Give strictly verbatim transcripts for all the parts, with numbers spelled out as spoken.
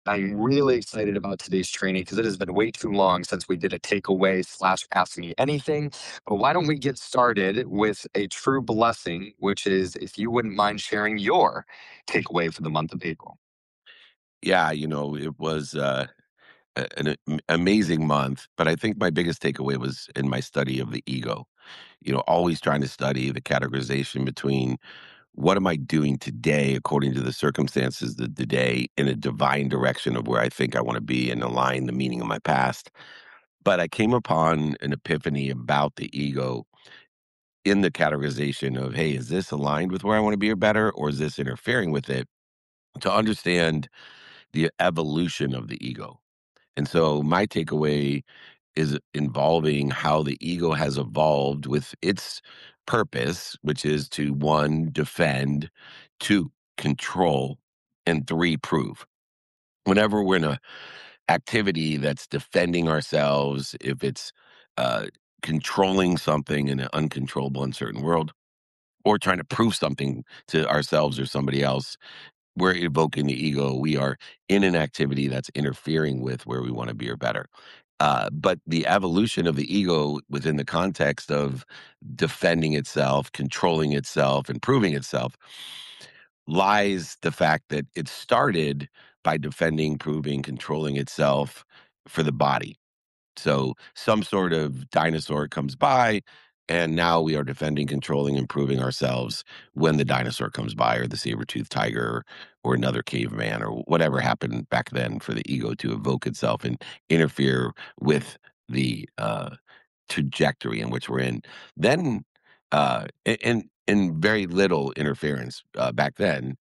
I'm really excited about today's training because it has been way too long since we did a takeaway slash ask me anything. But why don't we get started with a true blessing, which is if you wouldn't mind sharing your takeaway for the month of April. Yeah, you know, it was uh, a- an am- amazing month, but I think my biggest takeaway was in my study of the ego. You know, always trying to study the categorization between what am I doing today according to the circumstances of the day in a divine direction of where I think I want to be and align the meaning of my past. But I came upon an epiphany about the ego in the categorization of, hey, is this aligned with where I want to be or better, or is this interfering with it? To understand the evolution of the ego. And so my takeaway is involving how the ego has evolved with its purpose, which is to one, defend, two, control, and three, prove. Whenever we're in a activity that's defending ourselves, if it's uh, controlling something in an uncontrollable, uncertain world, or trying to prove something to ourselves or somebody else, we're evoking the ego. We are in an activity that's interfering with where we want to be or better. Uh, but the evolution of the ego within the context of defending itself, controlling itself, improving itself lies the fact that it started by defending, proving, controlling itself for the body. So some sort of dinosaur comes by, and now we are defending, controlling, improving ourselves when the dinosaur comes by, or the saber-toothed tiger, or another caveman, or whatever happened back then for the ego to evoke itself and interfere with the uh, trajectory in which we're in. Then, uh, a- and and very little interference uh, back then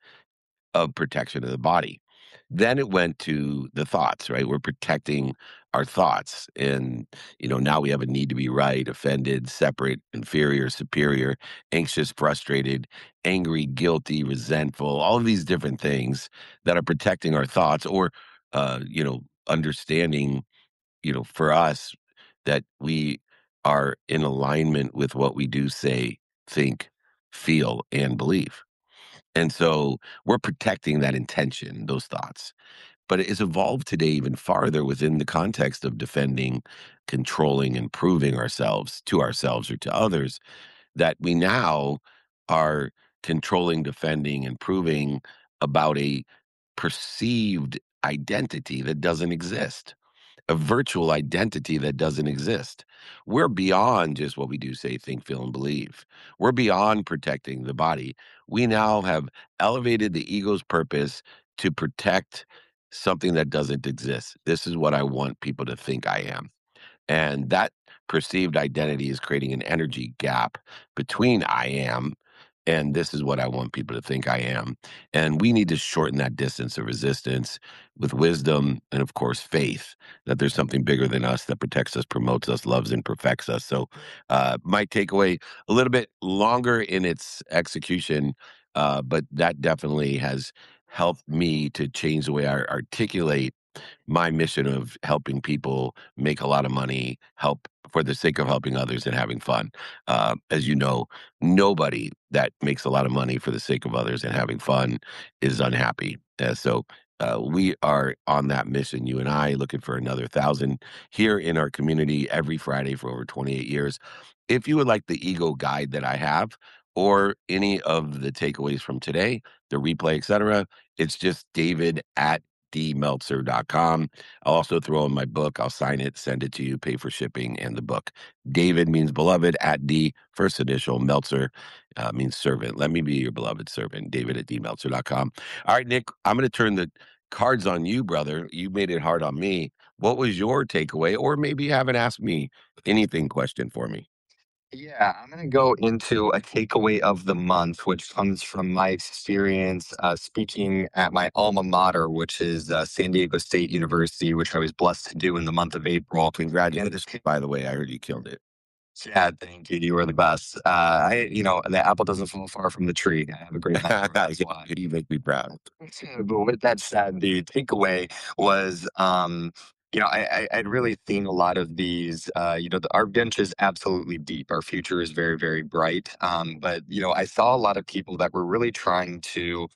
of protection of the body. Then it went to the thoughts, right? We're protecting our thoughts. And, you know, now we have a need to be right, offended, separate, inferior, superior, anxious, frustrated, angry, guilty, resentful, all of these different things that are protecting our thoughts or, uh, you know, understanding, you know, for us that we are in alignment with what we do, say, think, feel, and believe. And so we're protecting that intention, those thoughts. But it has evolved today even farther within the context of defending, controlling, and proving ourselves to ourselves or to others that we now are controlling, defending, and proving about a perceived identity that doesn't exist, a virtual identity that doesn't exist. We're beyond just what we do, say, think, feel, and believe. We're beyond protecting the body. We now have elevated the ego's purpose to protect something that doesn't exist. This is what I want people to think I am. And that perceived identity is creating an energy gap between I am and this is what I want people to think I am. And we need to shorten that distance of resistance with wisdom and, of course, faith that there's something bigger than us that protects us, promotes us, loves, and perfects us. So, uh, my takeaway a little bit longer in its execution, uh, but that definitely has helped me to change the way I articulate my mission of helping people make a lot of money, help for the sake of helping others and having fun. Uh, as you know, nobody that makes a lot of money for the sake of others and having fun is unhappy. Uh, so uh, we are on that mission, you and I, looking for another thousand here in our community every Friday for over twenty-eight years. If you would like the ego guide that I have, or any of the takeaways from today, the replay, et cetera, it's just David at d meltzer dot com. I'll also throw in my book. I'll sign it, send it to you, pay for shipping and the book. David means beloved at D, first initial. Meltzer uh, means servant. Let me be your beloved servant. David at d meltzer dot com. All right, Nick, I'm going to turn the cards on you, brother. You made it hard on me. What was your takeaway? Or maybe you haven't asked me anything question for me. Yeah, I'm going to go into a takeaway of the month, which comes from my experience uh, speaking at my alma mater, which is uh, San Diego State University, which I was blessed to do in the month of April. And Congratulations, by the way. I heard you killed it. yeah, thank you. You were the best. Uh, I, you know, the apple doesn't fall far from the tree. I have a great mentor. That's why. You make me proud. But with that said, the takeaway was, um, you know, I, I, I'd really seen a lot of these. Uh, you know, the, our bench is absolutely deep. Our future is very, very bright. Um, but you know, I saw a lot of people that were really trying to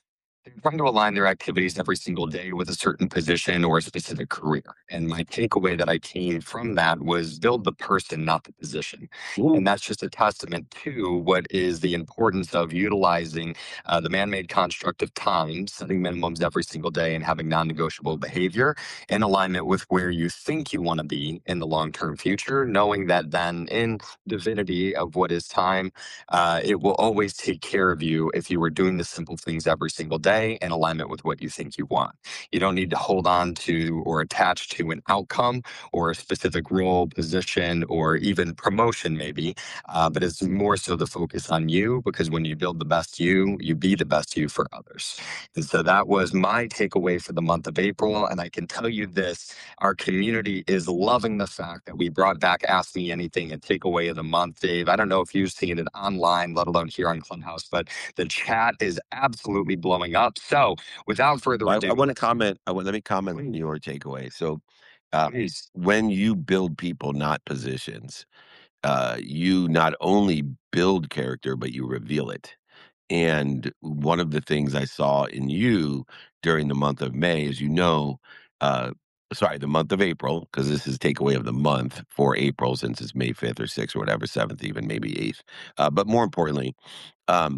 They're trying to align their activities every single day with a certain position or a specific career. And my takeaway that I came from that was build the person, not the position. And that's just a testament to what is the importance of utilizing uh, the man made construct of time, setting minimums every single day, and having non negotiable behavior in alignment with where you think you want to be in the long term future, knowing that then in divinity of what is time, uh, it will always take care of you if you are doing the simple things every single day in alignment with what you think you want. You don't need to hold on to or attach to an outcome or a specific role, position, or even promotion, maybe. Uh, but it's more so the focus on you because when you build the best you, you be the best you for others. And so that was my takeaway for the month of April. And I can tell you this, our community is loving the fact that we brought back Ask Me Anything and Takeaway of the Month. Dave, I don't know if you've seen it online, let alone here on Clubhouse, but the chat is absolutely blowing up. So without further Well, I, I ado, want to let's comment. I want let me comment on your takeaway. So, uh, please. when you build people, not positions, uh, you not only build character, but you reveal it. And one of the things I saw in you during the month of May, as you know, uh, sorry, the month of April, because this is takeaway of the month for April, since it's May fifth or sixth or whatever, seventh, even maybe eighth. Uh, but more importantly, um,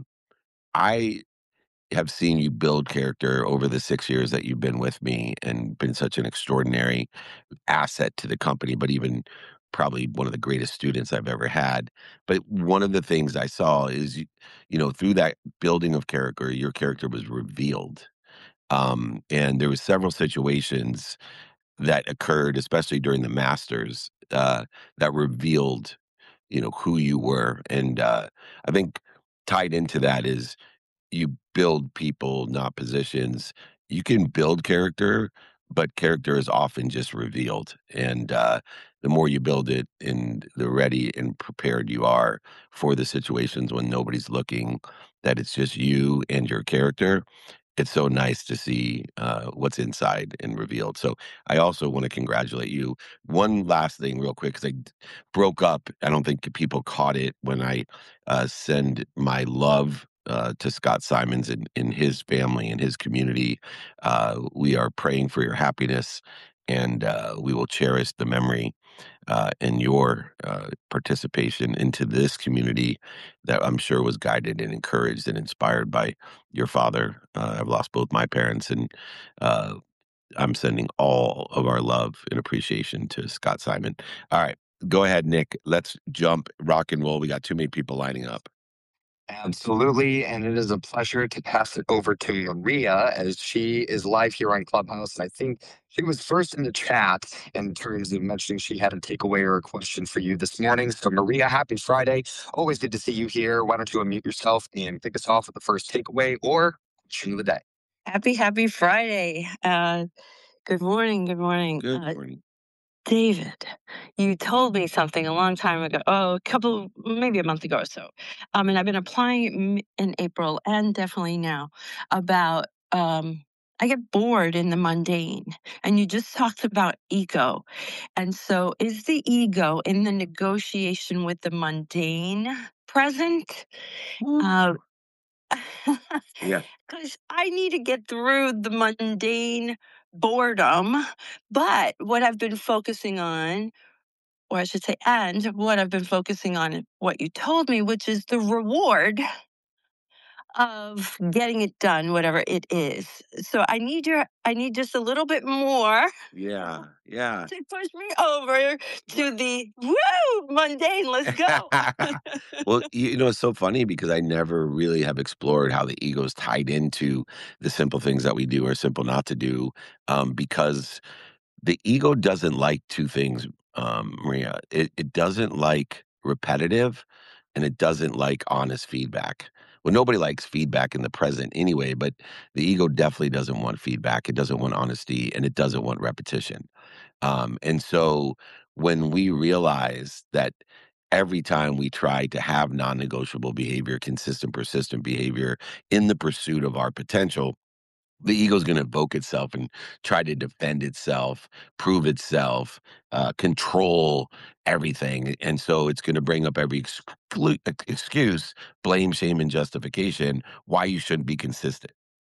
I have seen you build character over the six years that you've been with me and been such an extraordinary asset to the company, but even probably one of the greatest students I've ever had. But one of the things I saw is, you, you know, through that building of character, your character was revealed. Um, and there was several situations that occurred, especially during the masters, uh, that revealed, you know, who you were. And uh, I think tied into that is you build people, not positions. You can build character, but character is often just revealed. And uh, the more you build it and the ready and prepared you are for the situations when nobody's looking, that it's just you and your character, it's so nice to see uh, what's inside and revealed. So I also want to congratulate you. One last thing, real quick, because I d- broke up. I don't think people caught it when I uh, send my love uh, to Scott Simons and, and his family and his community. Uh, we are praying for your happiness, and uh, we will cherish the memory uh, and your uh, participation into this community that I'm sure was guided and encouraged and inspired by your father. Uh, I've lost both my parents, and uh, I'm sending all of our love and appreciation to Scott Simon. All right, go ahead, Nick. Let's jump, rock and roll. We got too many people lining up. Absolutely. And it is a pleasure to pass it over to Maria as she is live here on Clubhouse. And I think she was first in the chat in terms of mentioning she had a takeaway or a question for you this morning. So, Maria, happy Friday. Always good to see you here. Why don't you unmute yourself and kick us off with the first takeaway or question of the day? Happy, happy Friday. Uh, good morning. Good morning. Good Uh, morning. David, you told me something a long time ago, oh, a couple, maybe a month ago or so. Um, and I've been applying it m- in April and definitely now about, um, I get bored in the mundane. And you just talked about ego. And so is the ego in the negotiation with the mundane present? Uh, Yeah. Because I need to get through the mundane boredom. But what I've been focusing on, or I should say, and what I've been focusing on, what you told me, which is the reward of getting it done, whatever it is. So I need your, I need just a little bit more Yeah. Yeah. to push me over to the woo mundane. Let's go. Well, you you know, it's so funny because I never really have explored how the ego is tied into the simple things that we do or simple not to do. Um, because the ego doesn't like two things, um, Maria. It, it doesn't like repetitive and it doesn't like honest feedback. Well, nobody likes feedback in the present anyway, but the ego definitely doesn't want feedback. It doesn't want honesty and it doesn't want repetition. Um, and so when we realize that every time we try to have non negotiable behavior, consistent, persistent behavior in the pursuit of our potential, the ego is going to evoke itself and try to defend itself, prove itself, uh, control everything. And so it's going to bring up every exclu- excuse, blame, shame, and justification why you shouldn't be consistent.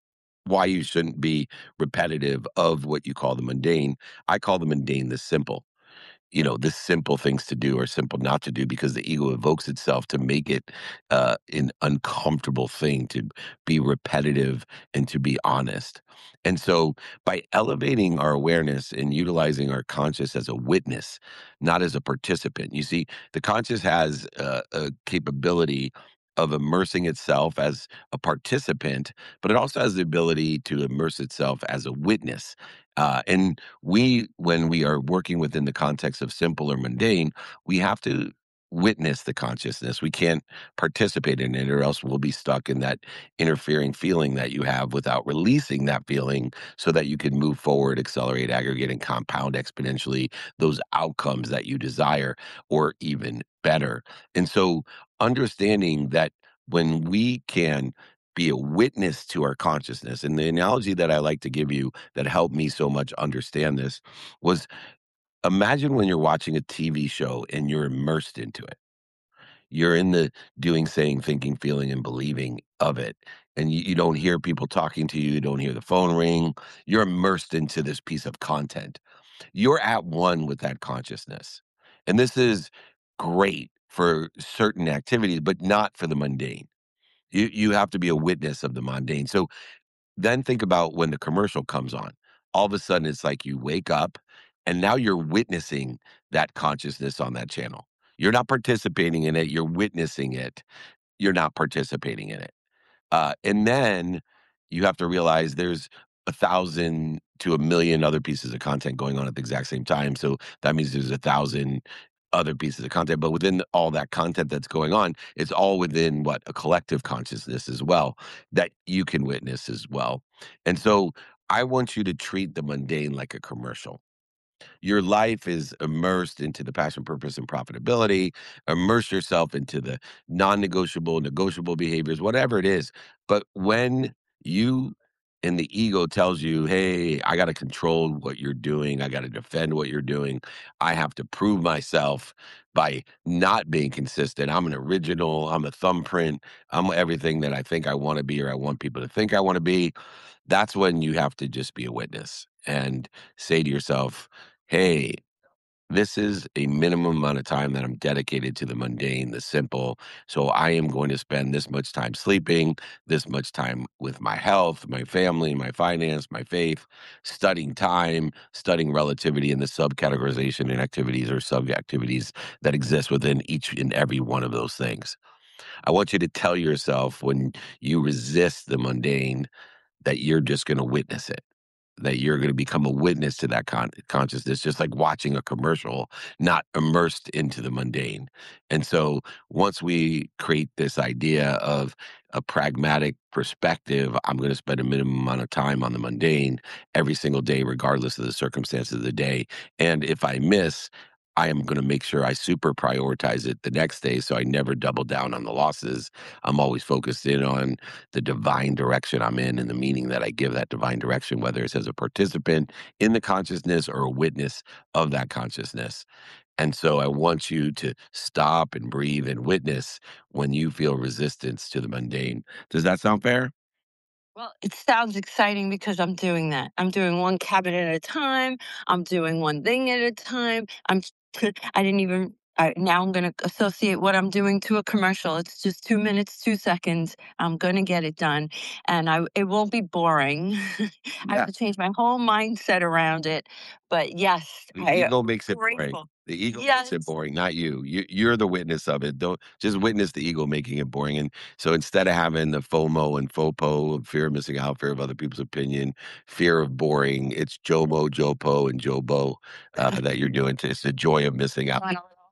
why you shouldn't be repetitive of what you call the mundane. I call the mundane the simple. You know, the simple things to do or simple not to do because the ego evokes itself to make it uh, an uncomfortable thing to be repetitive and to be honest. And so by elevating our awareness and utilizing our conscious as a witness, not as a participant, you see, the conscious has a, a capability of immersing itself as a participant, but it also has the ability to immerse itself as a witness. Uh, and we, when we are working within the context of simple or mundane, we have to witness the consciousness. We can't participate in it, or else we'll be stuck in that interfering feeling that you have without releasing that feeling so that you can move forward, accelerate, aggregate, and compound exponentially those outcomes that you desire, or even better. And so, understanding that when we can be a witness to our consciousness, and the analogy that I like to give you that helped me so much understand this was, imagine when you're watching a T V show and you're immersed into it. You're in the doing, saying, thinking, feeling, and believing of it. And you, you don't hear people talking to you, you don't hear the phone ring. You're immersed into this piece of content. You're at one with that consciousness. And this is great for certain activities, but not for the mundane. You, you have to be a witness of the mundane. So then think about when the commercial comes on. All of a sudden, it's like you wake up and now you're witnessing that consciousness on that channel. You're not participating in it, you're witnessing it. You're not participating in it. Uh, and then you have to realize there's a thousand to a million other pieces of content going on at the exact same time. So that means there's a thousand other pieces of content. But within all that content that's going on, it's all within what a collective consciousness as well that you can witness as well. And so I want you to treat the mundane like a commercial. Your life is immersed into the passion, purpose, and profitability. Immerse yourself into the non-negotiable, negotiable behaviors, whatever it is. But when you and the ego tells you, hey, I got to control what you're doing, I got to defend what you're doing, I have to prove myself by not being consistent. I'm an original, I'm a thumbprint, I'm everything that I think I want to be or I want people to think I want to be. That's when you have to just be a witness and say to yourself, hey, this is a minimum amount of time that I'm dedicated to the mundane, the simple. So I am going to spend this much time sleeping, this much time with my health, my family, my finance, my faith, studying time, studying relativity and the subcategorization and activities or sub activities that exist within each and every one of those things. I want you to tell yourself when you resist the mundane that you're just going to witness it, that you're going to become a witness to that con- consciousness, just like watching a commercial, not immersed into the mundane. And so once we create this idea of a pragmatic perspective, I'm going to spend a minimum amount of time on the mundane every single day, regardless of the circumstances of the day. And if I miss, I am going to make sure I super prioritize it the next day so I never double down on the losses. I'm always focused in on the divine direction I'm in and the meaning that I give that divine direction, whether it's as a participant in the consciousness or a witness of that consciousness. And so I want you to stop and breathe and witness when you feel resistance to the mundane. Does that sound fair? Well, it sounds exciting because I'm doing that. I'm doing one cabinet at a time. I'm doing one thing at a time. I'm I didn't even I, now I'm going to associate what I'm doing to a commercial. It's just two minutes, two seconds. I'm going to get it done, and I it won't be boring. I have Yeah. to change my whole mindset around it. But yes, The I am ego makes it boring. grateful. The ego makes Yes. it boring, not you. You you're the witness of it. Don't just witness the ego making it boring. And so instead of having the FOMO and FOPO, fear of missing out, fear of other people's opinion, fear of boring, it's JOMO, JOPO, and JOBO uh, that you're doing. To, it's the joy of missing out.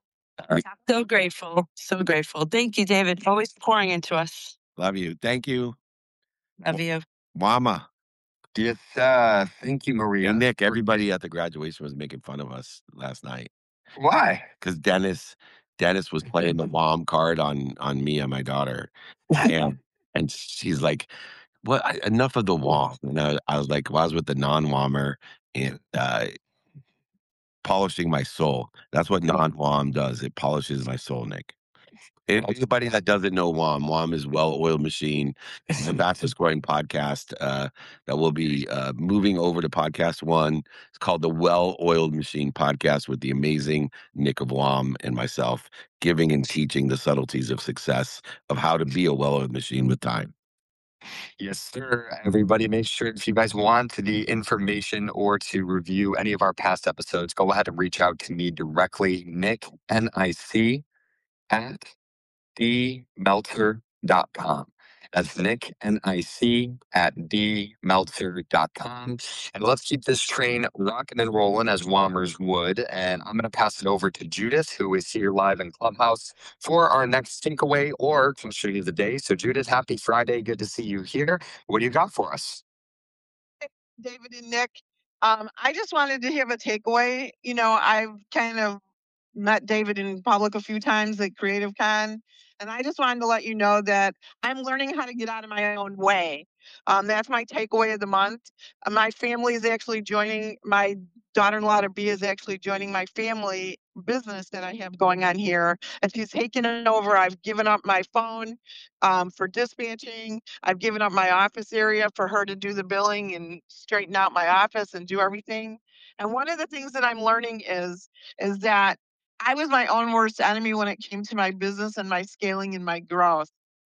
So grateful. So grateful. Thank you, David. Always pouring into us. Love you. Thank you, Love you. Mama. Yes, uh, thank you, Hey, Maria. Nick, everybody at the graduation was making fun of us last night Why? because Dennis Dennis was playing the mom card on on me and my daughter, and and she's like, "What? I- Enough of the wom." And I, I was like, "Well, I was with the non-wommer and uh, polishing my soul. That's what non-wom does. It polishes my soul, Nick." And anybody that doesn't know WOM, WOM is Well-Oiled Machine. It's the fastest growing podcast uh, that will be uh, moving over to podcast one. It's called the Well-Oiled Machine Podcast with the amazing Nick of WOM and myself, giving and teaching the subtleties of success of how to be a well-oiled machine with time. Yes, sir. Everybody, make sure if you guys want the information or to review any of our past episodes, go ahead and reach out to me directly, Nick, N I C, at d meltzer dot com. That's Nick, N I C, at d meltzer dot com. And let's keep this train rocking and rolling as Whommers would. And I'm going to pass it over to Judith, who is here live in Clubhouse for our next takeaway or question of the day. So, Judith, happy Friday. Good to see you here. What do you got for us? David and Nick. Um, I just wanted to have a takeaway. You know, I've kind of met David in public a few times at Creative Con, and I just wanted to let you know that I'm learning how to get out of my own way. Um, that's my takeaway of the month. Uh, my family is actually joining, my daughter-in-law to be is actually joining my family business that I have going on here. And she's taken it over. I've given up my phone um, for dispatching. I've given up my office area for her to do the billing and straighten out my office and do everything. And one of the things that I'm learning is is that I was my own worst enemy when it came to my business and my scaling and my growth.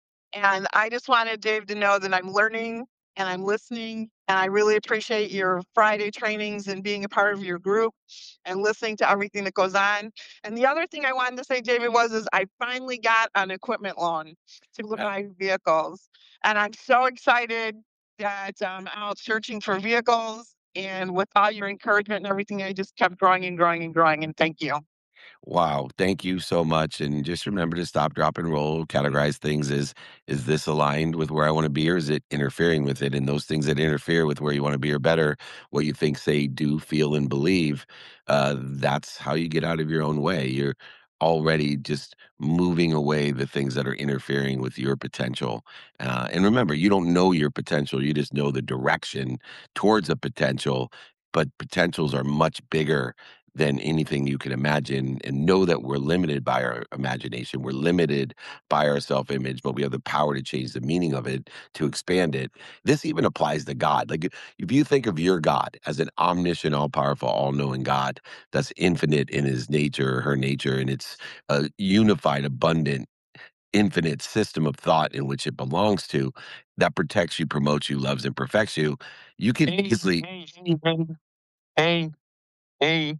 And I just wanted Dave to know that I'm learning and I'm listening. And I really appreciate your Friday trainings and being a part of your group and listening to everything that goes on. And the other thing I wanted to say, David, was is I finally got an equipment loan to Yeah. buy vehicles. And I'm so excited that I'm out searching for vehicles. And with all your encouragement and everything, I just kept growing and growing and growing. And thank you. Wow, thank you so much. And just remember to stop, drop, and roll. Categorize things as is this aligned with where I want to be, or is it interfering with it? And those things that interfere with where you want to be or better, what you think, say, do, feel, and believe, uh, that's how you get out of your own way. You're already just moving away the things that are interfering with your potential. Uh, and remember, you don't know your potential, you just know the direction towards a potential. But potentials are much bigger than anything you can imagine, and know that we're limited by our imagination. We're limited by our self image, but we have the power to change the meaning of it, to expand it. This even applies to God. Like, if you think of your God as an omniscient, all powerful, all knowing God that's infinite in his nature, her nature, and it's a unified, abundant, infinite system of thought in which it belongs to, that protects you, promotes you, loves, and perfects you, you can Hey, easily. hey, hey, hey, hey,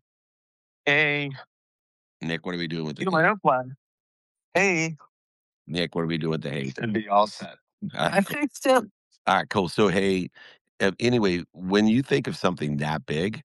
hey, Nick, what are we doing with you the know my airplane. Hey, Nick, what are we doing with the hate? Should be all set. I fixed it. All right, cool. So, hey, uh, anyway, when you think of something that big,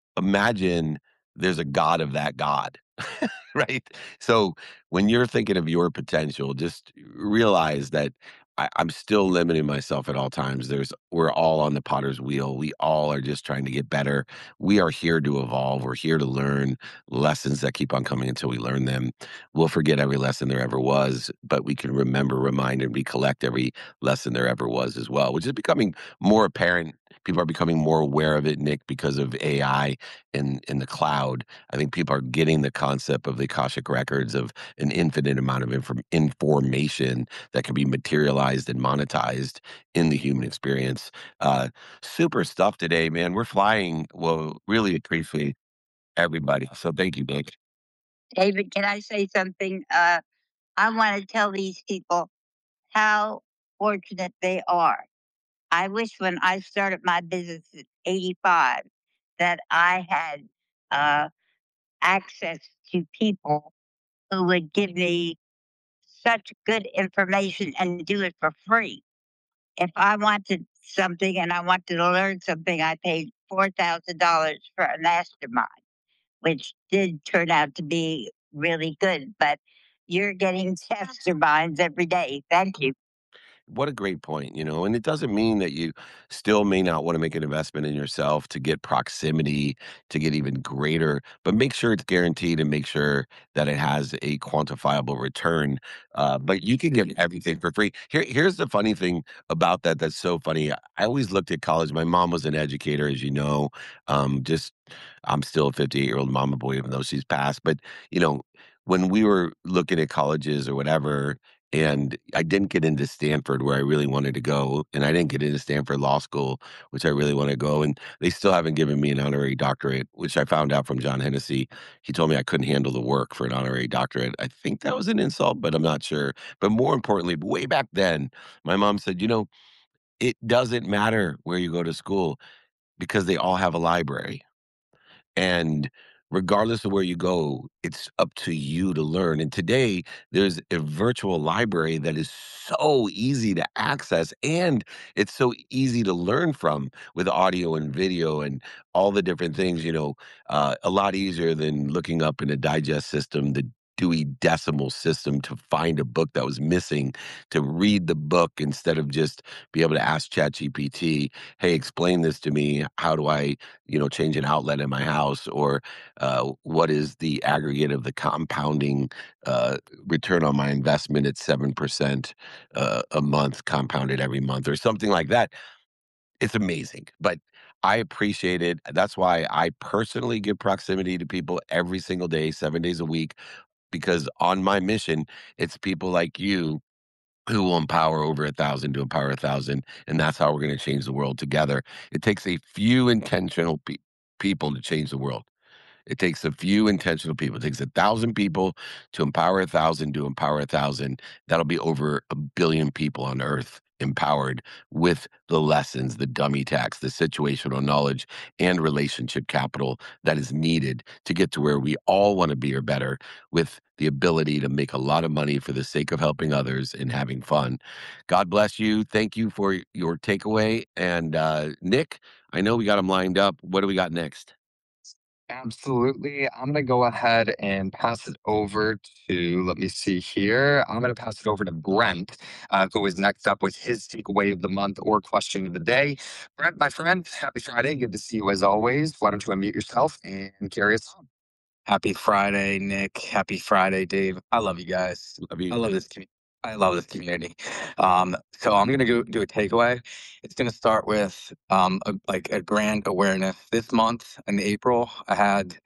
imagine there's a God of that God, right? So, when you're thinking of your potential, just realize that I, I'm still limiting myself at all times. There's, we're all on the potter's wheel. We all are just trying to get better. We are here to evolve. We're here to learn lessons that keep on coming until we learn them. We'll forget every lesson there ever was, but we can remember, remind, and recollect every lesson there ever was as well, which is becoming more apparent. People are becoming more aware of it, Nick, because of A I in in the cloud. I think people are getting the concept of the Akashic records, of an infinite amount of inform- information that can be materialized and monetized in the human experience. Uh, super stuff today, man. We're flying. Well, really appreciate everybody. So thank you, Nick. David, can I say something? Uh, I want to tell these people how fortunate they are. I wish when I started my business at eighty-five that I had uh, access to people who would give me such good information and do it for free. If I wanted something and I wanted to learn something, I paid four thousand dollars for a mastermind, which did turn out to be really good. But you're getting masterminds every day. Thank you. What a great point, you know, and it doesn't mean that you still may not want to make an investment in yourself to get proximity, to get even greater, but make sure it's guaranteed and make sure that it has a quantifiable return. Uh, but you can get everything for free. Here, here's the funny thing about that. That's so funny. I I always looked at college. My mom was an educator, as you know. Um, just I'm still a fifty-eight year old mama boy, even though she's passed. But you know, when we were looking at colleges or whatever, and I didn't get into Stanford where I really wanted to go, and I didn't get into Stanford Law School, which I really want to go, and they still haven't given me an honorary doctorate, which I found out from John Hennessy. He told me I couldn't handle the work for an honorary doctorate. I think that was an insult, but I'm not sure. But more importantly, way back then, my mom said, you know, it doesn't matter where you go to school because they all have a library. And regardless of where you go, it's up to you to learn. And today, there's a virtual library that is so easy to access and it's so easy to learn from with audio and video and all the different things, you know, uh, a lot easier than looking up in a digest system, the Dewey Decimal System to find a book that was missing, to read the book instead of just be able to ask ChatGPT, hey, explain this to me. How do I you know, change an outlet in my house, or uh, what is the aggregate of the compounding uh, return on my investment at seven percent uh, a month, compounded every month, or something like that. It's amazing, but I appreciate it. That's why I personally give proximity to people every single day, seven days a week, because on my mission, it's people like you who will empower over a thousand to empower a thousand, and that's how we're going to change the world together. It takes a few intentional pe- people to change the world. It takes a few intentional people. It takes a thousand people to empower a thousand to empower a thousand. That'll be over a billion people on earth empowered with the lessons, the dummy tax, the situational knowledge, and relationship capital that is needed to get to where we all want to be or better, with the ability to make a lot of money for the sake of helping others and having fun. God bless you. Thank you for your takeaway. And uh, Nick, I know we got them lined up. What do we got next? Absolutely. I'm going to go ahead and pass it over to, let me see here. I'm going to pass it over to Brent, uh, who is next up with his takeaway of the month or question of the day. Brent, my friend, happy Friday. Good to see you as always. Why don't you unmute yourself and carry us on? Happy Friday, Nick. Happy Friday, Dave. I love you guys. Love you. I love this community. I love this community. Um, so I'm gonna go do a takeaway. It's gonna start with um, a, like a brand awareness. This month in April, I had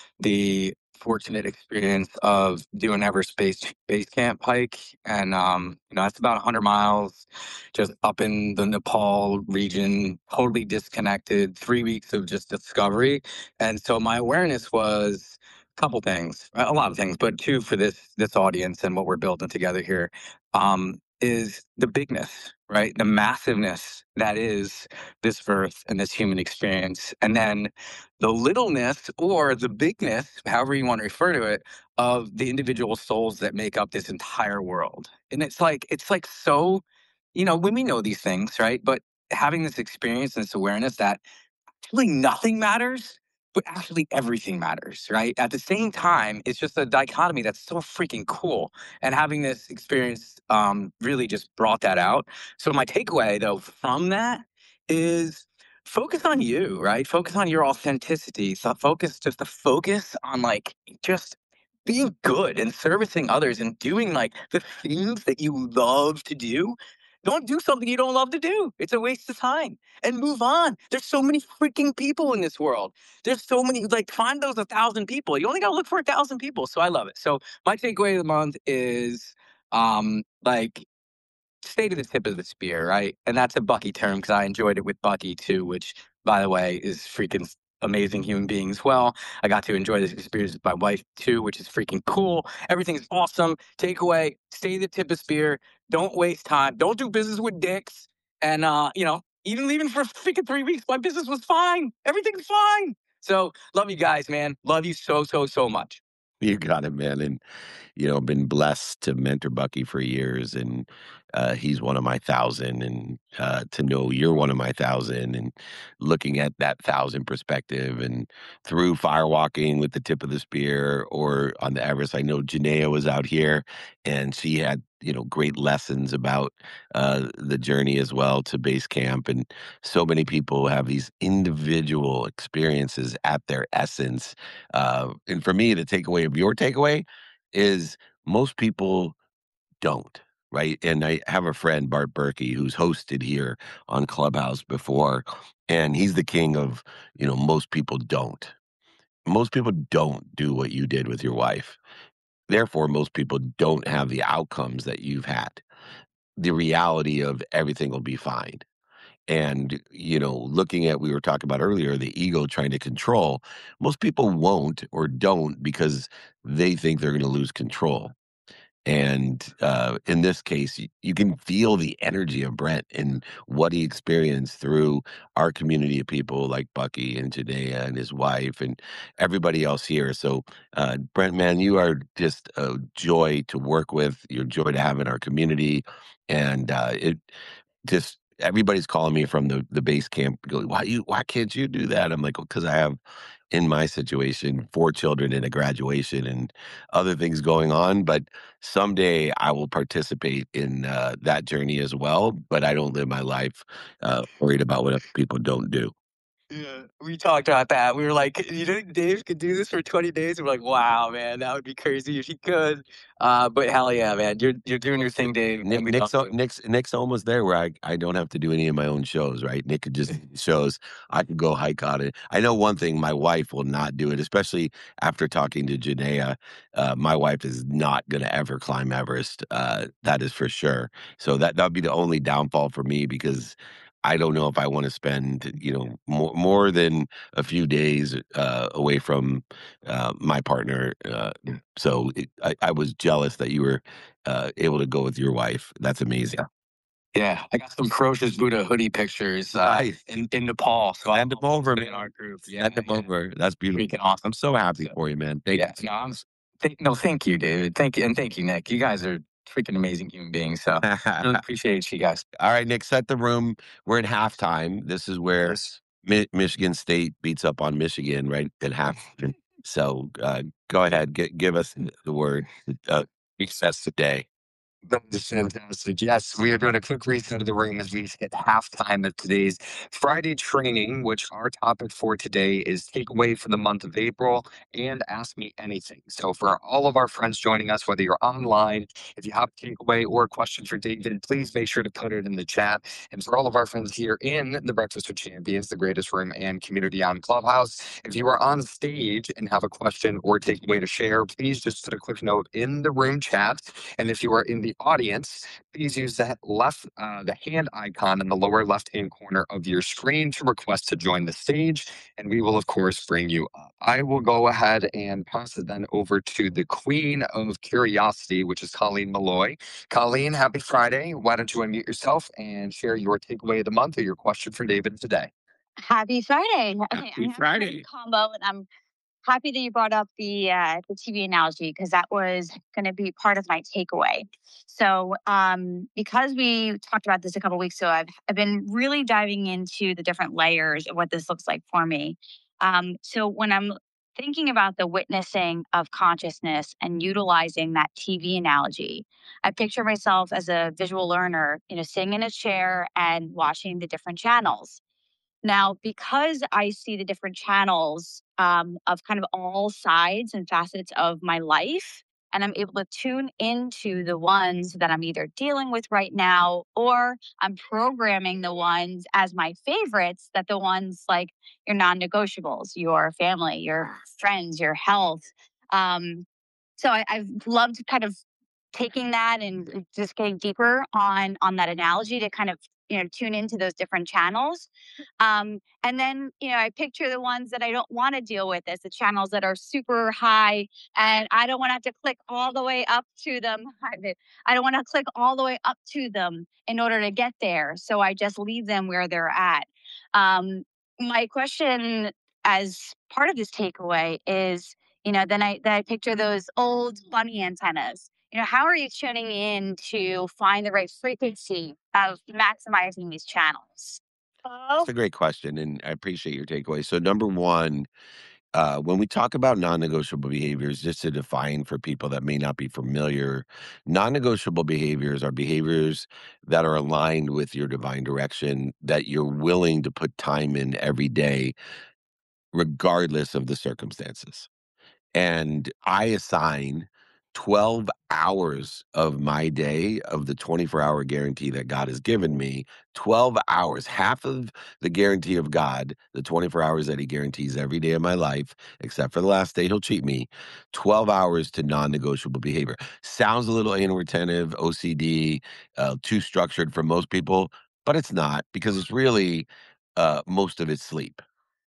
the fortunate experience of doing Everspace Base Camp hike, and um, you know that's about one hundred miles, just up in the Nepal region, totally disconnected. Three weeks of just discovery, and so my awareness was couple things, a lot of things, but two for this this audience and what we're building together here, um, is the bigness, right? The massiveness that is this earth and this human experience, and then the littleness or the bigness, however you want to refer to it, of the individual souls that make up this entire world. And it's like it's like so, you know, when we know these things, right? But having this experience and this awareness that actually nothing matters, but actually everything matters, right? At the same time, it's just a dichotomy that's so freaking cool. And having this experience um, really just brought that out. So my takeaway though from that is focus on you, right? Focus on your authenticity. So focus just to focus on like just being good and servicing others and doing like the things that you love to do. Don't do something you don't love to do. It's a waste of time. And move on. There's so many freaking people in this world. There's so many, like, find those a thousand people. You only got to look for a thousand people. So I love it. So my takeaway of the month is, um, like, stay to the tip of the spear, right? And that's a Bucky term because I enjoyed it with Bucky too, which, by the way, is freaking amazing human being as well. I got to enjoy this experience with my wife too, which is freaking cool. Everything's awesome. Takeaway: stay to the tip of the spear. Don't waste time. Don't do business with dicks. And uh, you know, even leaving for freaking three weeks, my business was fine. Everything's fine. So love you guys, man. Love you so so so much. You got it, man. And you know, been blessed to mentor Bucky for years, and uh, he's one of my thousand, and uh, to know you're one of my thousand, and looking at that thousand perspective, and through firewalking with the tip of the spear, or on the Everest. I know Janaea was out here, and she had you know great lessons about uh, the journey as well to base camp, and so many people have these individual experiences at their essence. Uh, and for me, the takeaway of your takeaway is most people don't, right? And I have a friend, Bart Berkey, who's hosted here on Clubhouse before, and he's the king of, you know, most people don't. Most people don't do what you did with your wife. therefore, most people don't have the outcomes that you've had. The reality of everything will be fine. And, you know, looking at, we were talking about earlier, the ego trying to control, most people won't or don't because they think they're going to lose control. And uh, in this case, you, you can feel the energy of Brent and what he experienced through our community of people like Bucky and Janaea and his wife and everybody else here. So, uh, Brent, man, you are just a joy to work with. You're a joy to have in our community. And uh, it just everybody's calling me from the the base camp, going, "Why you? Why can't you do that?" I'm like, "Well, because I have, in my situation, four children and a graduation and other things going on. But someday I will participate in uh, that journey as well. But I don't live my life uh, worried about what other people don't do." Yeah, we talked about that. We were like, "You think Dave could do this for twenty days?" We're like, "Wow, man, that would be crazy if he could." Uh, but hell yeah, man, you're you're doing your thing, Dave, Nick, and we love Nick's, al- you. Nick's, Nick's almost there where I, I don't have to do any of my own shows, right? Nick could just do shows. I could go hike on it. I know one thing, my wife will not do it, especially after talking to Janaea. Uh, my wife is not going to ever climb Everest. Uh, that is for sure. So that that would be the only downfall for me because I don't know if I want to spend, you know, more, more than a few days uh, away from uh, my partner. Uh, so it, I, I was jealous that you were uh, able to go with your wife. That's amazing. Yeah, I got some ferocious Buddha hoodie pictures uh, Nice. in in Nepal. So I'll Send them I'll over, put it in man. our group. Yeah, Send them yeah, over. That's beautiful. freaking awesome. I'm so happy So, for you, man. Thank yeah, no, I'm s- thank, no, thank you, David. Thank you, and thank you, Nick. You guys are freaking amazing human beings. So you. really appreciate you guys. All right, Nick, set the room. We're in halftime. This is where Yes. Mi- Michigan State beats up on Michigan, right? At half. So uh, go ahead, gi- give us the word. Uh, success today. That is fantastic. Yes, we are doing a quick reset of the room as we hit halftime of today's Friday training, which our topic for today is takeaway for the month of April and ask me anything. So, for all of our friends joining us, whether you're online, if you have a takeaway or a question for David, please make sure to put it in the chat. And for all of our friends here in the Breakfast with Champions, the greatest room and community on Clubhouse, if you are on stage and have a question or takeaway to share, please just put a quick note in the room chat. And if you are in the audience, please use that left, uh, the hand icon in the lower left-hand corner of your screen to request to join the stage, and we will, of course, bring you up. I will go ahead and pass it then over to the queen of curiosity, which is Colleen Malloy. Colleen, happy Friday. Why don't you unmute yourself and share your takeaway of the month or your question for David today? Happy Friday. Okay, I Happy have a great Friday. combo, and I'm happy that you brought up the uh, the T V analogy because that was going to be part of my takeaway. So, um, because we talked about this a couple weeks ago, I've I've been really diving into the different layers of what this looks like for me. Um, so when I'm thinking about the witnessing of consciousness and utilizing that T V analogy, I picture myself as a visual learner, you know, sitting in a chair and watching the different channels. Now, because I see the different channels um, of kind of all sides and facets of my life, and I'm able to tune into the ones that I'm either dealing with right now, or I'm programming the ones as my favorites, that the ones like your non negotiables, your family, your friends, your health. Um, so I, I've loved kind of taking that and just getting deeper on on that analogy to kind of you know tune into those different channels, um, and then you know I picture the ones that I don't want to deal with as the channels that are super high, and I don't want to have to click all the way up to them. I don't want to click all the way up to them in order to get there, so I just leave them where they're at. um, my question as part of this takeaway is, you know then i then i picture those old bunny antennas. You know, how are you tuning in to find the right frequency of maximizing these channels? That's Oh, a great question, and I appreciate your takeaway. So, number one, uh, when we talk about non-negotiable behaviors, just to define for people that may not be familiar, non-negotiable behaviors are behaviors that are aligned with your divine direction, that you're willing to put time in every day, regardless of the circumstances. And I assign twelve hours of my day of the twenty-four hour guarantee that God has given me, twelve hours, half of the guarantee of God, the twenty-four hours that he guarantees every day of my life, except for the last day he'll cheat me, twelve hours to non-negotiable behavior. Sounds a little anal retentive, O C D, uh, too structured for most people, but it's not, because it's really uh, most of it's sleep.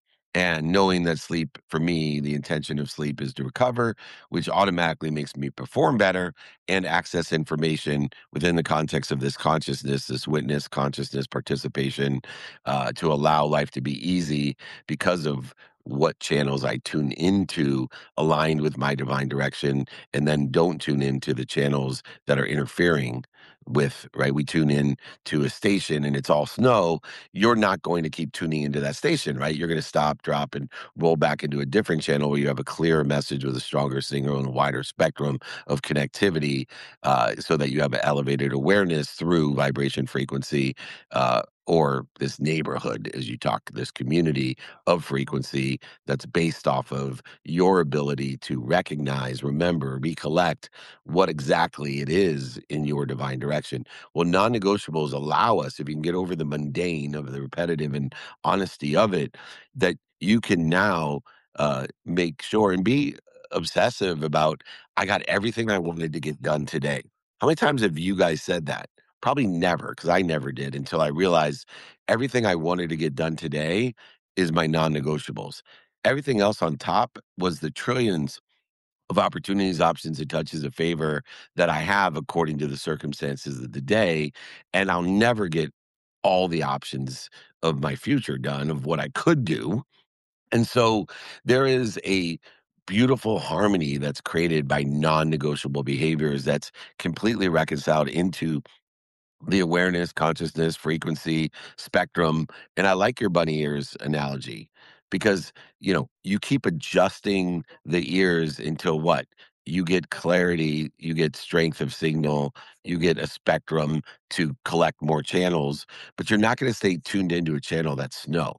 And knowing that sleep, for me, the intention of sleep is to recover, which automatically makes me perform better and access information within the context of this consciousness, this witness consciousness participation, uh, to allow life to be easy because of what channels I tune into aligned with my divine direction, and then don't tune into the channels that are interfering with, right? We tune in to a station and it's all snow. You're not going to keep tuning into that station, right? You're going to stop, drop, and roll back into a different channel where you have a clearer message with a stronger signal and a wider spectrum of connectivity, uh, so that you have an elevated awareness through vibration frequency, uh, or this neighborhood, as you talk, this community of frequency that's based off of your ability to recognize, remember, recollect what exactly it is in your divine direction. Well, non-negotiables allow us, if you can get over the mundane of the repetitive and honesty of it, that you can now uh, make sure and be obsessive about, I got everything I wanted to get done today. How many times have you guys said that? Probably never, because I never did, until I realized everything I wanted to get done today is my non-negotiables. Everything else on top was the trillions of opportunities, options, and touches of favor that I have according to the circumstances of the day. And I'll never get all the options of my future done of what I could do. And so there is a beautiful harmony that's created by non-negotiable behaviors that's completely reconciled into the awareness, consciousness, frequency, spectrum. And I like your bunny ears analogy, because, you know, you keep adjusting the ears until what? You get clarity, you get strength of signal, you get a spectrum to collect more channels, but you're not going to stay tuned into a channel that's snow.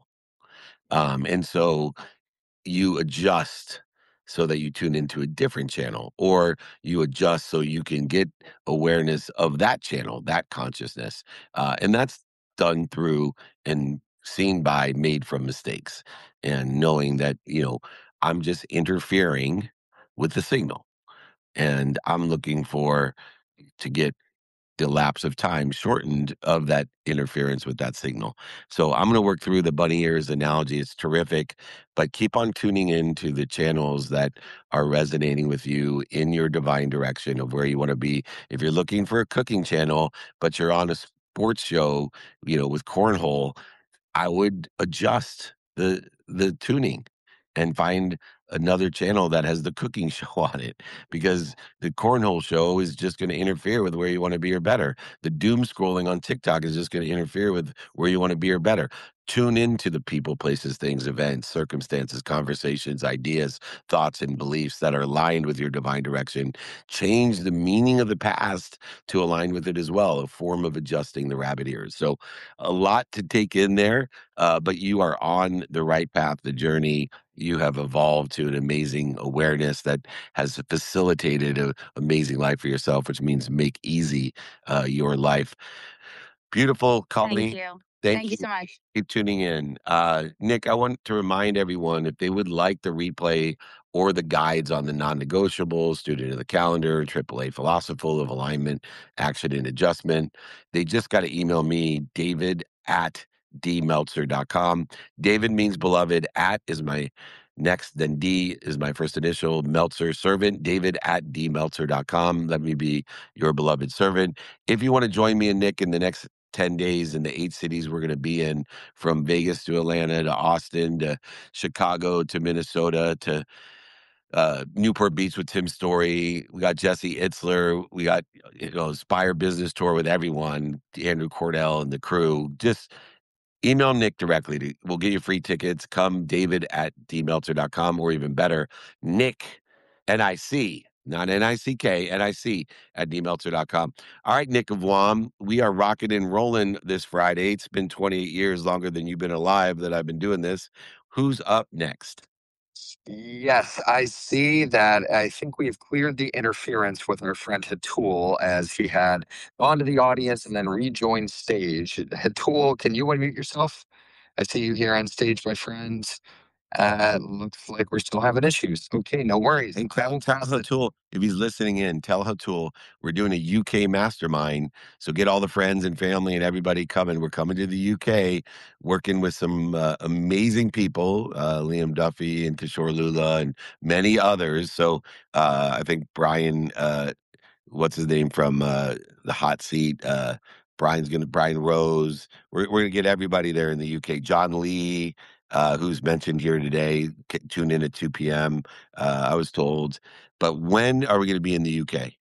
Um, and so you adjust so that you tune into a different channel, or you adjust so you can get awareness of that channel, that consciousness. Uh, and that's done through and seen by made from mistakes, and knowing that, you know, I'm just interfering with the signal, and I'm looking for to get the lapse of time shortened of that interference with that signal. So I'm going to work through the bunny ears analogy. It's terrific, but keep on tuning in to the channels that are resonating with you in your divine direction of where you want to be. If you're looking for a cooking channel, but you're on a sports show, you know, with cornhole, I would adjust the the tuning and find another channel that has the cooking show on it, because the cornhole show is just going to interfere with where you want to be or better. The doom scrolling on TikTok is just going to interfere with where you want to be or better. Tune into the people, places, things, events, circumstances, conversations, ideas, thoughts, and beliefs that are aligned with your divine direction. Change the meaning of the past to align with it as well, a form of adjusting the rabbit ears. So a lot to take in there, uh, but you are on the right path, the journey. You have evolved to an amazing awareness that has facilitated an amazing life for yourself, which means make easy uh, your life. Beautiful, Thank Colleen. you. Thank Thank you you. so much. Keep tuning in. Uh, Nick, I want to remind everyone, if they would like the replay or the guides on the non-negotiables, student of the calendar, triple A philosophical of alignment, action, and adjustment, they just got to email me, David at d meltzer dot com. David means beloved. At is my next, then D is my first initial, Meltzer servant. David at d meltzer dot com. Let me be your beloved servant. If you want to join me and Nick in the next ten days in the eight cities we're going to be in, from Vegas to Atlanta to Austin to Chicago to Minnesota to uh, Newport Beach with Tim Story. We got Jesse Itzler. We got, you know, Spire Business Tour with everyone, Andrew Cordell and the crew. Just email Nick directly. To, we'll get you free tickets. Come, David at d meltzer dot com, or even better, Nick, N I C, not N I C K, N I C at d meltzer dot com. All right, Nick of W A M, we are rocking and rolling this Friday. It's been twenty-eight years, longer than you've been alive, that I've been doing this. Who's up next? Yes, I see that. I think we've cleared the interference with our friend Hatul as he had gone to the audience and then rejoined stage. Hatul, can you unmute yourself? I see you here on stage, my friend. Uh, looks like we're still having issues. Okay, no worries. And tell, tell Hatul, if he's listening in, tell Hatul we're doing a U K mastermind. So get all the friends and family and everybody coming. We're coming to the U K, working with some uh, amazing people, uh, Liam Duffy and Kishore Lula and many others. So uh, I think Brian uh, what's his name from uh, the hot seat. Uh, Brian's gonna Brian Rose. We're we're gonna get everybody there in the U K. John Lee, uh, who's mentioned here today, c- tune in at two p m. Uh, I was told. But when are we going to be in the U K?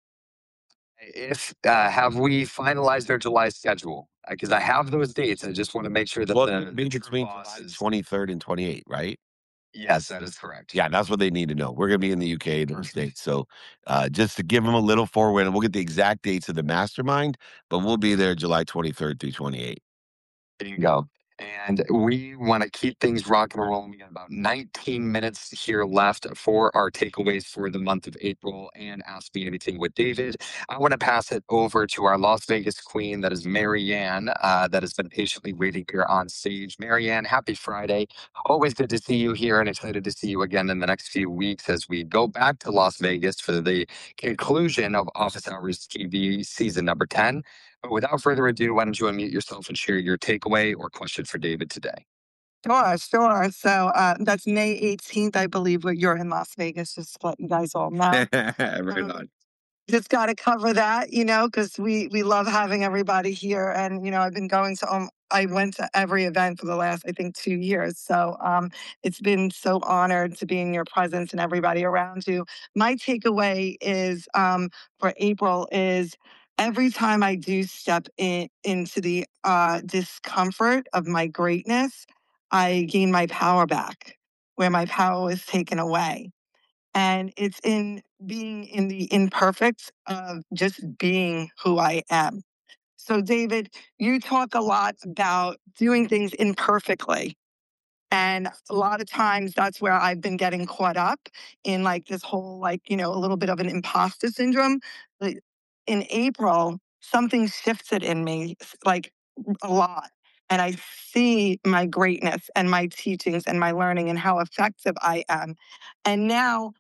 If uh, have we finalized our July schedule? Because I have those dates. I just want to make sure that Well, the, it's the between true between July bosses. twenty-third and twenty-eighth, right? Yes, that is correct. Yeah, that's what they need to know. We're going to be in the U K in those dates. So uh, just to give them a little forward, and we'll get the exact dates of the mastermind, but we'll be there July twenty-third through twenty-eighth. There you go. And we want to keep things rocking and rolling. We got about nineteen minutes here left for our takeaways for the month of April and Ask Me Anything with David. I want to pass it over to our Las Vegas queen, that is Marianne, uh, that has been patiently waiting here on stage. Marianne, happy Friday. Always good to see you here and excited to see you again in the next few weeks as we go back to Las Vegas for the conclusion of Office Hours T V season number ten. But without further ado, why don't you unmute yourself and share your takeaway or question for David today? Sure, sure. So uh, that's May eighteenth, I believe, where you're in Las Vegas, just to let you guys all know. Right Um, on. just got to cover that, you know, because we we love having everybody here. And you know, I've been going to um, I went to every event for the last, I think, two years. So um, it's been so honored to be in your presence and everybody around you. My takeaway is um, for April is every time I do step in into the uh, discomfort of my greatness, I gain my power back, where my power was taken away. And it's in being in the imperfect of just being who I am. So, David, you talk a lot about doing things imperfectly. And a lot of times that's where I've been getting caught up in like this whole, like, you know, a little bit of an imposter syndrome. Like, in April, something shifted in me, s- like a lot. And I see my greatness and my teachings and my learning and how effective I am. And now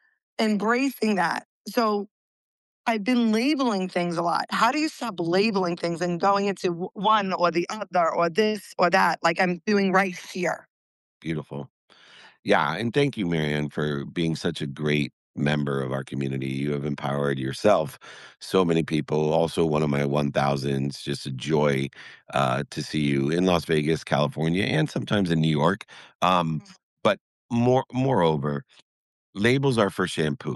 embracing that. So I've been labeling things a lot. How do you stop labeling things and going into w- one or the other or this or that, like I'm doing right here? Beautiful. Yeah, and thank you, Marianne, for being such a great member of our community. You have empowered yourself, so many people. Also, one of my one thousands. Just a joy uh, to see you in Las Vegas, California, and sometimes in New York. Um, but more, moreover, labels are for shampoo.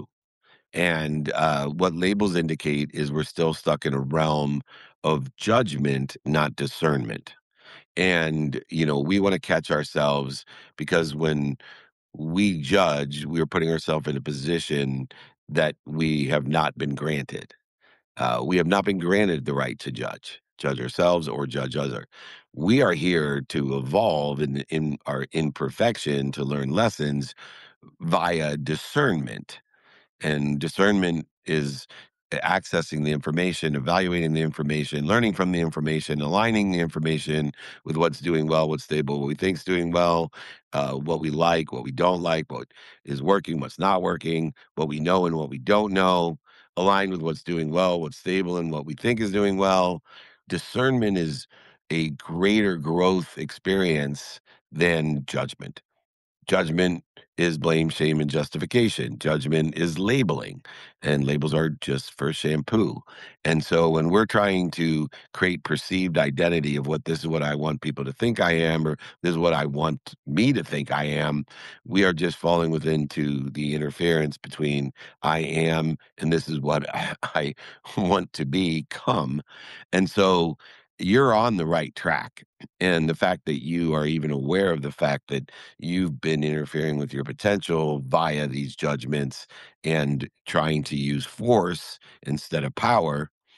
And uh, what labels indicate is we're still stuck in a realm of judgment, not discernment. And, you know, we want to catch ourselves because when we judge, we're putting ourselves in a position that we have not been granted. Uh, we have not been granted the right to judge, judge ourselves or judge other. We are here to evolve in in our imperfection to learn lessons via discernment. And discernment is accessing the information, evaluating the information, learning from the information, aligning the information with what's doing well, what's stable, what we think's doing well, uh, what we like, what we don't like, what is working, what's not working, what we know and what we don't know, align with what's doing well, what's stable, and what we think is doing well. Discernment is a greater growth experience than judgment. Judgment is blame, shame, and justification. Judgment is labeling, and labels are just for shampoo. And so when we're trying to create perceived identity of what this is what I want people to think I am, or this is what I want me to think I am, we are just falling within to the interference between I am and this is what I want to become. And so you're on the right track. And the fact that you are even aware of the fact that you've been interfering with your potential via these judgments and trying to use force instead of power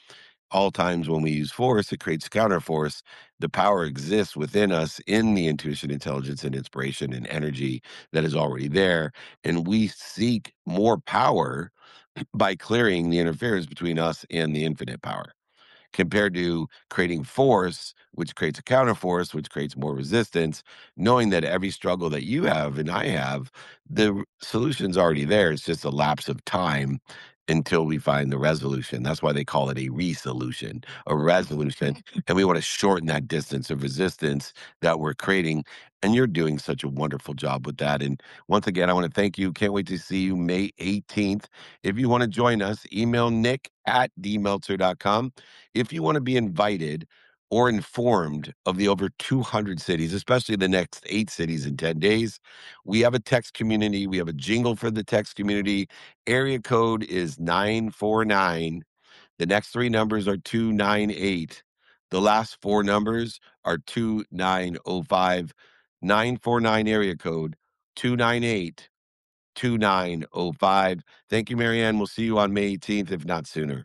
all times when we use force, it creates counterforce. The power exists within us in the intuition, intelligence, and inspiration and energy that is already there. And we seek more power by clearing the interference between us and the infinite power, compared to creating force, which creates a counterforce, which creates more resistance, knowing that every struggle that you have and I have, the r- solution's already there. It's just a lapse of time until we find the resolution. That's why they call it a resolution, a resolution. And we want to shorten that distance of resistance that we're creating. And you're doing such a wonderful job with that. And once again, I want to thank you. Can't wait to see you May eighteenth. If you want to join us, email nick at d meltzer dot com. If you want to be invited or informed of the over two hundred cities, especially the next eight cities in ten days, we have a text community. We have a jingle for the text community. Area code is nine four nine. The next three numbers are two nine eight. The last four numbers are two nine oh five. nine four nine area code two nine eight two nine oh five. Thank you, Marianne. We'll see you on May eighteenth, if not sooner.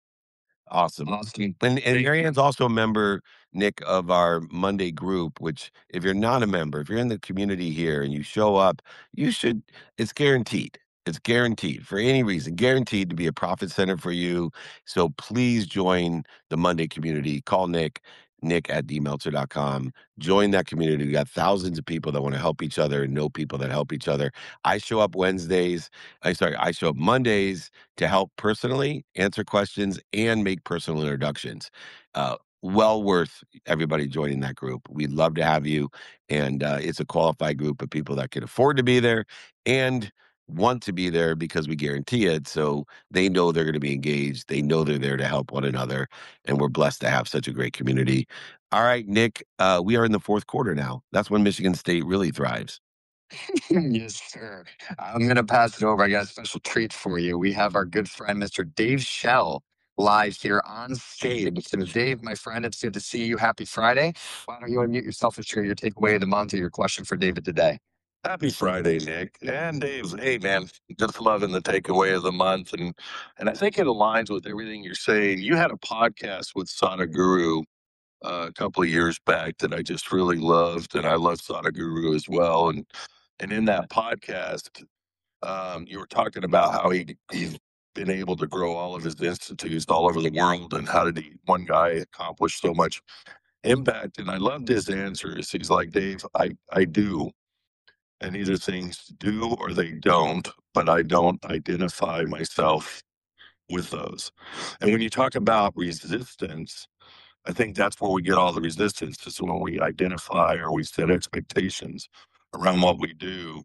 Awesome. Awesome. And and Thank you. Marianne's also a member, Nick, of our Monday group, which if you're not a member, if you're in the community here and you show up, you should, it's guaranteed. It's guaranteed for any reason, guaranteed to be a profit center for you. So please join the Monday community. Call Nick, Nick at d meltzer dot com. Join that community. We got thousands of people that want to help each other and know people that help each other. I show up Wednesdays. I sorry, I show up Mondays to help personally answer questions and make personal introductions. Uh, well worth everybody joining that group. We'd love to have you. And uh, it's a qualified group of people that can afford to be there and want to be there because we guarantee it. So they know they're going to be engaged. They know they're there to help one another. And we're blessed to have such a great community. All right, Nick, uh, we are in the fourth quarter now. That's when Michigan State really thrives. Yes, sir. I'm going to pass it over. I got a special treat for you. We have our good friend, Mister Dave Shell, live here on stage. So, Dave, my friend, it's good to see you. Happy Friday. Why don't you unmute yourself and share your takeaway of the month or your question for David today? Happy Friday, Nick. And Dave, hey man, just loving the takeaway of the month. And and I think it aligns with everything you're saying. You had a podcast with Sada Guru uh, a couple of years back that I just really loved, and I love Sada Guru as well. And and in that podcast, um, you were talking about how he he's been able to grow all of his institutes all over the world, and how did he one guy accomplish so much impact? And I loved his answers. He's like, Dave, I I do. And either things do or they don't, but I don't identify myself with those. And when you talk about resistance, I think that's where we get all the resistance is when we identify or we set expectations around what we do.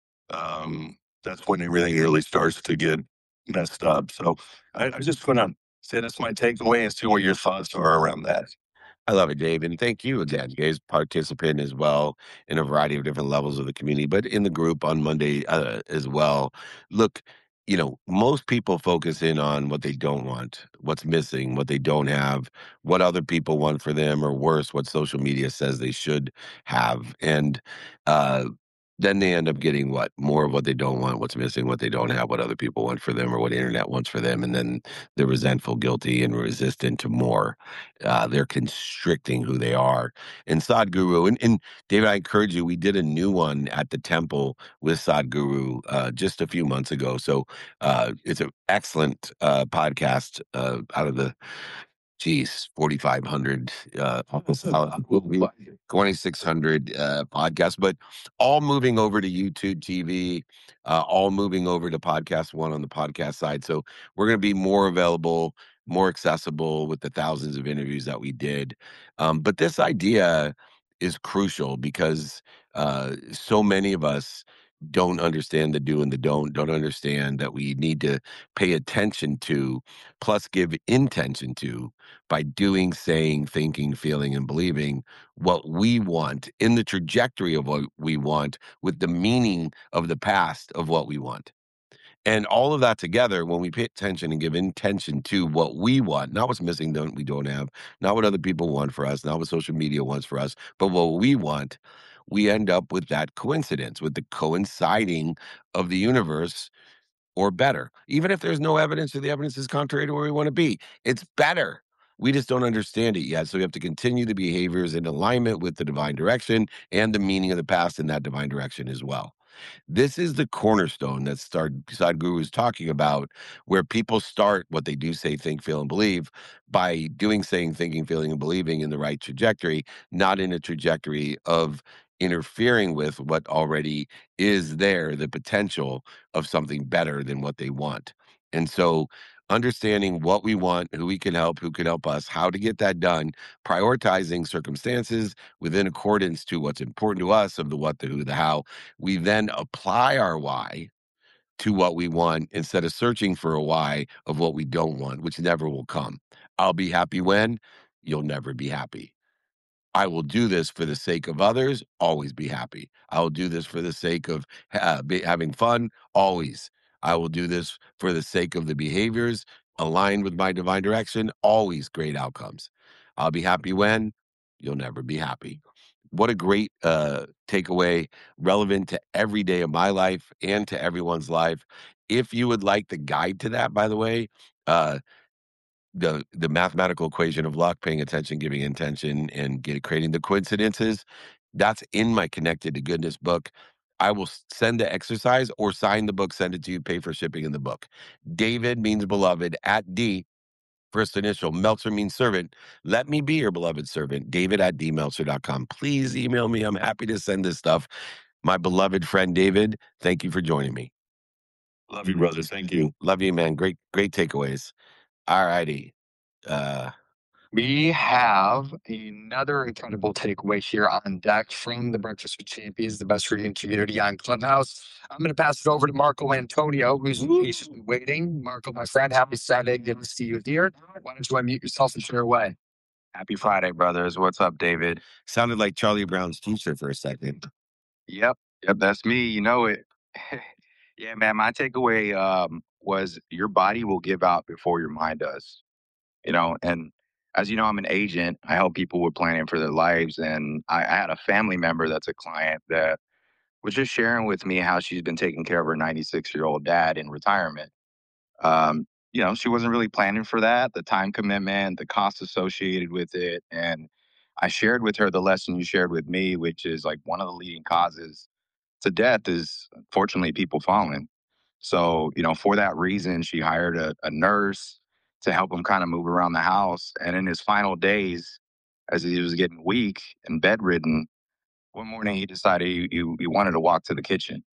Um, that's when everything really starts to get messed up. So I, I just want to say that's my takeaway and see what your thoughts are around that. I love it, Dave. And thank you again. You guys participate as well in a variety of different levels of the community, but in the group on Monday uh, as well. Look, you know, most people focus in on what they don't want, what's missing, what they don't have, what other people want for them, or worse, what social media says they should have. And uh, then they end up getting what? More of what they don't want, what's missing, what they don't have, what other people want for them, or what internet wants for them. And then they're resentful, guilty, and resistant to more. Uh, they're constricting who they are. And Sadhguru, and, and David, I encourage you, we did a new one at the temple with Sadhguru uh, just a few months ago. So uh, it's an excellent uh, podcast uh, out of the, geez, forty-five hundred, uh, twenty-six hundred uh, podcasts, but all moving over to YouTube T V, uh, all moving over to Podcast One on the podcast side. So we're going to be more available, more accessible with the thousands of interviews that we did. Um, but this idea is crucial because uh, so many of us don't understand the do and the don't, don't understand that we need to pay attention to, plus give intention to, by doing, saying, thinking, feeling, and believing what we want in the trajectory of what we want with the meaning of the past of what we want. And all of that together, when we pay attention and give intention to what we want, not what's missing, don't we don't have, not what other people want for us, not what social media wants for us, but what we want, we end up with that coincidence, with the coinciding of the universe, or better. Even if there's no evidence or the evidence is contrary to where we want to be, it's better. We just don't understand it yet. So we have to continue the behaviors in alignment with the divine direction and the meaning of the past in that divine direction as well. This is the cornerstone that start Sadhguru is talking about, where people start what they do, say, think, feel, and believe by doing, saying, thinking, feeling, and believing in the right trajectory, not in a trajectory of interfering with what already is there, the potential of something better than what they want. And so understanding what we want, who we can help, who can help us, how to get that done, prioritizing circumstances within accordance to what's important to us of the what, the who, the how. We then apply our why to what we want instead of searching for a why of what we don't want, which never will come. I'll be happy when you'll never be happy. I will do this for the sake of others, always be happy. I will do this for the sake of uh, be, having fun, always. I will do this for the sake of the behaviors aligned with my divine direction, always great outcomes. I'll be happy when you'll never be happy. What a great uh, takeaway, relevant to every day of my life and to everyone's life. If you would like the guide to that, by the way, uh, the the mathematical equation of luck, paying attention, giving intention, and get, creating the coincidences, that's in my Connected to Goodness book. I will s- send the exercise or sign the book, send it to you, pay for shipping in the book. David means beloved at D, first initial. Meltzer means servant. Let me be your beloved servant. David at d meltzer dot com. Please email me. I'm happy to send this stuff. My beloved friend David, thank you for joining me. Love you, brother. Thank you. Love you, man. Great, great takeaways. All righty. Uh, We have another incredible takeaway here on deck from the Breakfast with Champions, the best reading community on Clubhouse. I'm going to pass it over to Marco Antonio, who's patiently waiting. Marco, my friend, happy Saturday. Good to see you here. Why don't you unmute yourself and share away? Happy Friday, brothers. What's up, David? sounded like Charlie Brown's teacher for a second. Yep. Yep. That's me. You know it. Yeah, man. My takeaway um, was your body will give out before your mind does. You know, and as you know, I'm an agent. I help people with planning for their lives. And I, I had a family member that's a client that was just sharing with me how she's been taking care of her ninety-six year old dad in retirement. Um, you know, she wasn't really planning for that, the time commitment, the cost associated with it. And I shared with her the lesson you shared with me, which is like one of the leading causes to death is unfortunately people falling. So, you know, for that reason, she hired a, a nurse to help him kind of move around the house. And in his final days, as he was getting weak and bedridden, one morning he decided he, he, he wanted to walk to the kitchen.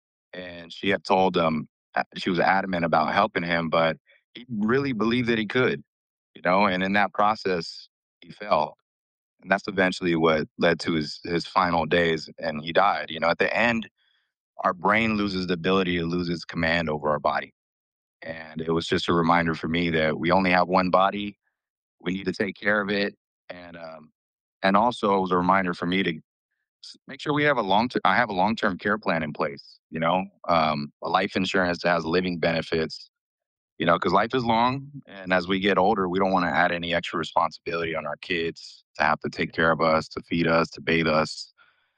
And she had told him, uh, she was adamant about helping him, but he really believed that he could, you know, and in that process, he fell. And that's eventually what led to his, his final days. And he died. You know, at the end, our brain loses the ability to lose its command over our body. And it was just a reminder for me that we only have one body. We need to take care of it. And, um, and also it was a reminder for me to s- make sure we have a long term I have a long term care plan in place, you know, um, a life insurance that has living benefits, you know, because life is long. And as we get older, we don't want to add any extra responsibility on our kids to have to take care of us, to feed us, to bathe us.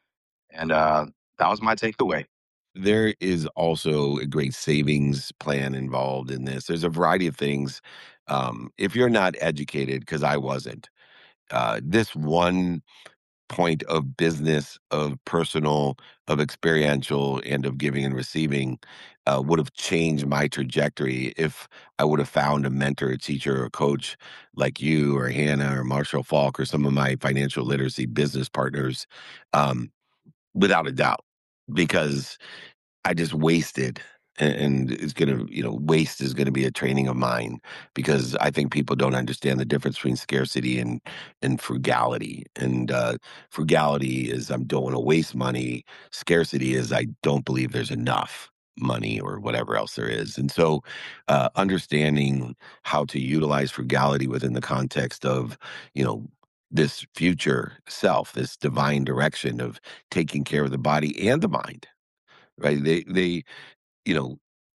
And uh, that was my takeaway. There is also a great savings plan involved in this. There's a variety of things. Um, if you're not educated, because I wasn't, uh, this one point of business, of personal, of experiential, and of giving and receiving uh, would have changed my trajectory if I would have found a mentor, a teacher, or a coach like you or Hannah or Marshall Falk or some of my financial literacy business partners, um, without a doubt, because I just wasted. And and it's gonna, you know, waste is gonna be a training of mine because I think people don't understand the difference between scarcity and and frugality. And uh, frugality is I don't want to waste money. Scarcity is I don't believe there's enough money or whatever else there is. And so, uh, understanding how to utilize frugality within the context of, you know, this future self, this divine direction of taking care of the body and the mind, right? They they you know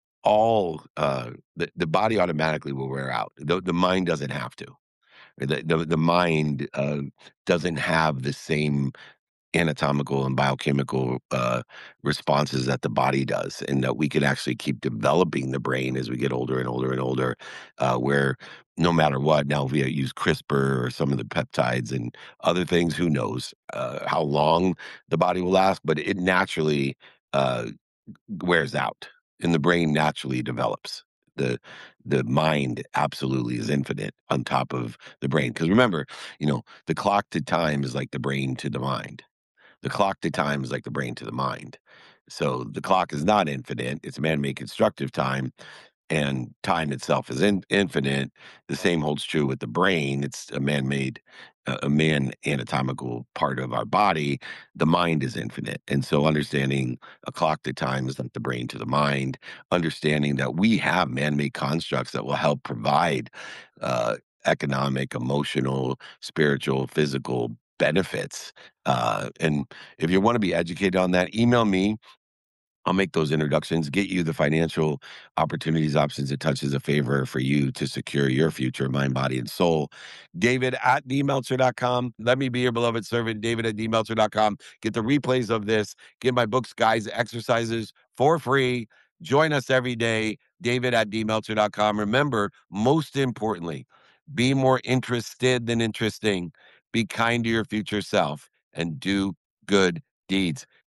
all uh the, the body automatically will wear out. The, the mind doesn't have to. The the, the mind uh, doesn't have the same anatomical and biochemical uh, responses that the body does, and that we can actually keep developing the brain as we get older and older and older, uh, where no matter what. Now, if we use CRISPR or some of the peptides and other things, who knows uh, how long the body will last, but it naturally uh, wears out and the brain naturally develops. The the mind absolutely is infinite on top of the brain. Because remember, you know, the clock to time is like the brain to the mind. The clock to time is like the brain to the mind. So the clock is not infinite. It's man-made constructive time, and time itself is in, infinite. The same holds true with the brain. It's a man-made, uh, a man anatomical part of our body. The mind is infinite, and so understanding a clock to time is like the brain to the mind. Understanding that we have man-made constructs that will help provide uh, economic, emotional, spiritual, physical benefits. Uh, and if you want to be educated on that, email me. I'll make those introductions, get you the financial opportunities, options that touches a favor for you to secure your future, mind, body, and soul. David at d meltzer dot com. Let me be your beloved servant, David at d meltzer dot com. Get the replays of this. Get my books, guides, exercises for free. Join us every day, David at d meltzer dot com. Remember, most importantly, be more interested than interesting. Be kind to your future self and do good deeds.